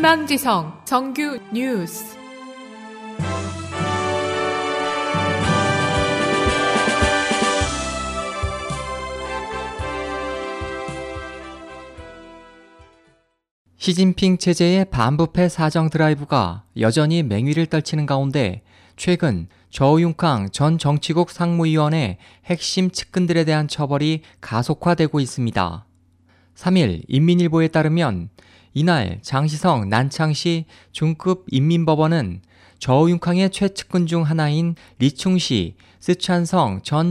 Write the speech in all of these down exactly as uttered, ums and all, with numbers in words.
희망지성 정규 뉴스. 시진핑 체제의 반부패 사정 드라이브가 여전히 맹위를 떨치는 가운데 최근 저우융캉 전 정치국 상무위원의 핵심 측근들에 대한 처벌이 가속화되고 있습니다. 삼 일 인민일보에 따르면 이날 장시성 난창시 중급 인민법원은 저우융캉의 최측근 중 하나인 리충시 스촨성 전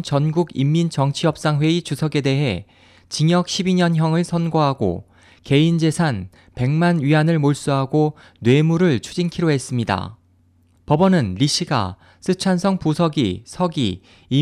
전국인민정치협상회의 주석에 대해 징역 십이 년형을 선고하고 개인 재산 백만 위안을 몰수하고 뇌물을 추징키로 했습니다. 법원은 리 씨가 스촨성 부서기, 서기,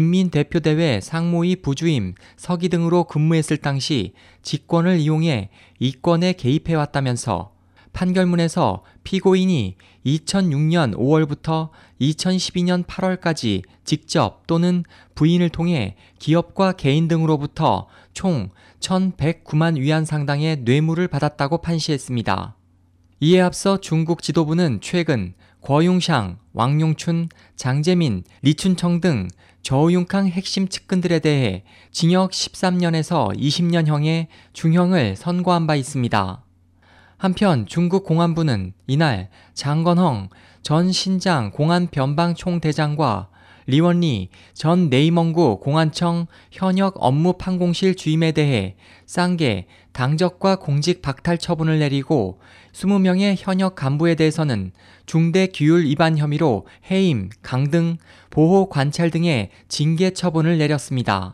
인민대표대회 상무위 부주임, 서기 등으로 근무했을 당시 직권을 이용해 이권에 개입해왔다면서 판결문에서 피고인이 이천육 년 오월부터 이천십이 년 팔월까지 직접 또는 부인을 통해 기업과 개인 등으로부터 총 천백구만 위안 상당의 뇌물을 받았다고 판시했습니다. 이에 앞서 중국 지도부는 최근 거융샹, 왕용춘, 장재민, 리춘청 등 저우융캉 핵심 측근들에 대해 징역 십삼 년에서 이십 년형의 중형을 선고한 바 있습니다. 한편 중국 공안부는 이날 장건헝 전 신장 공안변방총대장과 리원리 전 내임원구 공안청 현역 업무 판공실 주임에 대해 쌍계 당적과 공직 박탈 처분을 내리고 이십 명의 현역 간부에 대해서는 중대 규율 위반 혐의로 해임, 강등, 보호 관찰 등의 징계 처분을 내렸습니다.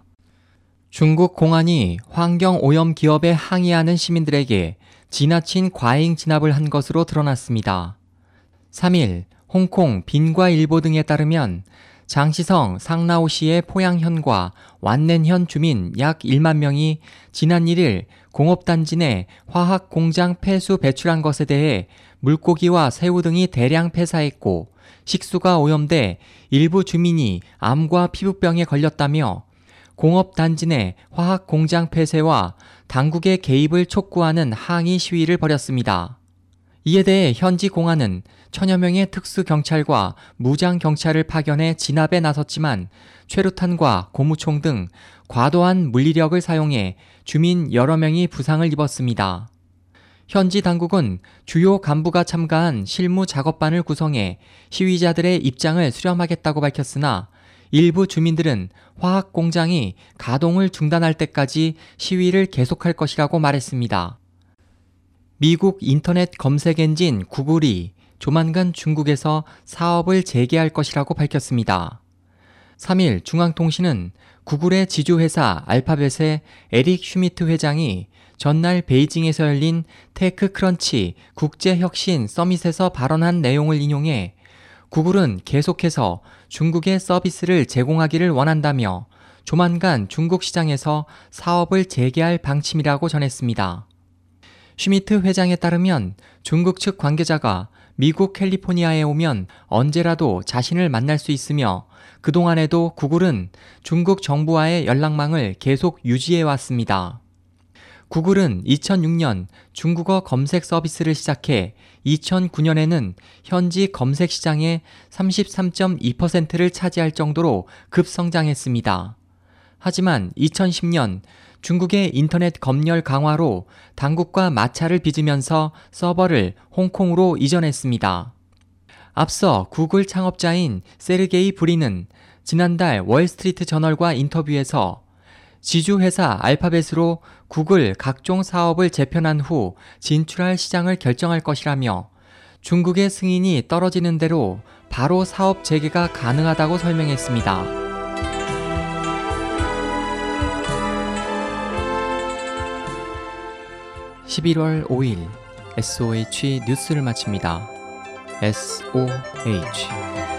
중국 공안이 환경 오염 기업에 항의하는 시민들에게 지나친 과잉 진압을 한 것으로 드러났습니다. 삼 일 홍콩 빈과일보 등에 따르면 장시성 상라오시의 포양현과 완넨현 주민 약 일만 명이 지난 일 일 공업단지 내 화학공장 폐수 배출한 것에 대해 물고기와 새우 등이 대량 폐사했고 식수가 오염돼 일부 주민이 암과 피부병에 걸렸다며 공업단지 내 화학공장 폐쇄와 당국의 개입을 촉구하는 항의 시위를 벌였습니다. 이에 대해 현지 공안은 천여 명의 특수경찰과 무장경찰을 파견해 진압에 나섰지만 최루탄과 고무총 등 과도한 물리력을 사용해 주민 여러 명이 부상을 입었습니다. 현지 당국은 주요 간부가 참가한 실무 작업반을 구성해 시위자들의 입장을 수렴하겠다고 밝혔으나 일부 주민들은 화학 공장이 가동을 중단할 때까지 시위를 계속할 것이라고 말했습니다. 미국 인터넷 검색 엔진 구글이 조만간 중국에서 사업을 재개할 것이라고 밝혔습니다. 삼 일 중앙통신은 구글의 지주회사 알파벳의 에릭 슈미트 회장이 전날 베이징에서 열린 테크크런치 국제혁신 서밋에서 발언한 내용을 인용해 구글은 계속해서 중국의 서비스를 제공하기를 원한다며 조만간 중국 시장에서 사업을 재개할 방침이라고 전했습니다. 슈미트 회장에 따르면 중국 측 관계자가 미국 캘리포니아에 오면 언제라도 자신을 만날 수 있으며 그동안에도 구글은 중국 정부와의 연락망을 계속 유지해 왔습니다. 구글은 이천육 년 중국어 검색 서비스를 시작해 이천구 년에는 현지 검색 시장의 삼십삼 점 이 퍼센트를 차지할 정도로 급성장했습니다. 하지만 이천십 년 중국의 인터넷 검열 강화로 당국과 마찰을 빚으면서 서버를 홍콩으로 이전했습니다. 앞서 구글 창업자인 세르게이 브린은 지난달 월스트리트 저널과 인터뷰에서 지주회사 알파벳으로 구글 각종 사업을 재편한 후 진출할 시장을 결정할 것이라며 중국의 승인이 떨어지는 대로 바로 사업 재개가 가능하다고 설명했습니다. 십일월 오일 에스오에이치 뉴스를 마칩니다. 에스오에이치